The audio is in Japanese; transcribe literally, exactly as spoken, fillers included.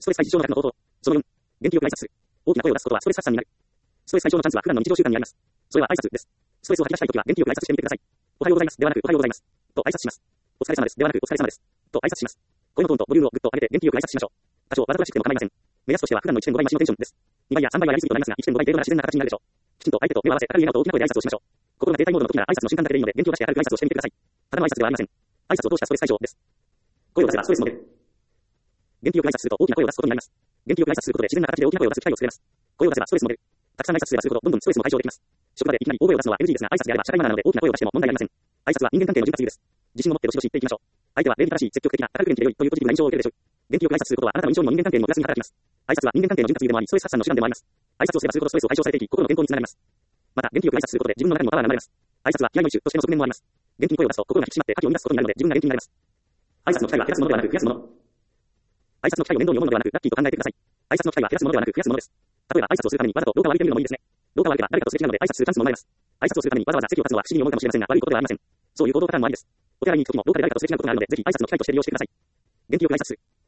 ストレス解消の額の応答。そのよん、元気よく挨拶する。大きな声を出すことはストレス発散になる。ストレス解消のチャンスは普段の日常習慣にあります。それは挨拶です。ストレスを吐き出したいときは元気よく挨拶してみてください。おはようございます。ではなく、おはようございます。と挨拶します。お疲れ様です。ではなく、お疲れ様です。と挨拶します。声のトーンとボリュームをぐっと上げて元気よく挨拶しましょう。多少わざとらしくても構いません。目安としては普段のいってんごばい増しのテンションです。にばいやさんばいはやりすぎとなりますが、いってんごばい程度なら自然な形になるでしょう。きちんと相手と目を合わせ、明るい笑顔と大きな声で挨拶をしましょう。心が停滞モードの時なら挨拶の瞬間だけでいいので、元気を出して明るく挨拶をしてみてください。ただの挨拶ではありません。挨拶を通したストレス解消です。声を出せばストレスも出る。元気よく挨拶すると大きな声を出すことになります。元気よく挨拶することで自然な形で大きな声を出す機会を作れます。声を出せばストレスも出る。たくさん挨拶すればするほどどんどんストレスも解消できます。職場でいきなり大声を出すのは エヌジー ですが、挨拶であれば社会マナーなので大きな声を出しても問題ありません。挨拶は人間関係の潤滑油です。自信を持ってどしどし言っていきましょう。相手は礼儀正しい、積極的な、明るく元気で良いというポジティブな印象を受けるでしょう。元気よく挨拶することはあなたの印象にも人間関係にもプラスに働きます。挨拶は人間関係の潤滑油でもあり、ストレス発散の手段でもあります。挨拶をすればするほどストレスを解消されていき、心の健康につながります。また、元気よく挨拶することで自分の中にもパワーが生まれます。挨拶は気合の一種としての側面もあります。元気に声を出すと心が引き締まって火を生み出すことになるので自分が元気になります。挨拶の機会は減らすものではなく増やすもの。挨拶の機会を面倒に思うのではなくラッキーと考えてください。挨拶の機会は減らすものではなく増やすものです。例えば挨拶をするためにわざと廊下を歩いてみるのもいいですね。廊下を歩けば誰かとすれ違うので挨拶するチャンスも生まれます。挨拶をするためにわざわざ席を立つのは不思議に思うかもしれませんが悪いことではありません。そういう行動パターンもありです。お手洗いに行くときも廊下で誰かとすれ違うことがあるのでぜひ挨拶の機会として利用してください。元気よく挨拶する。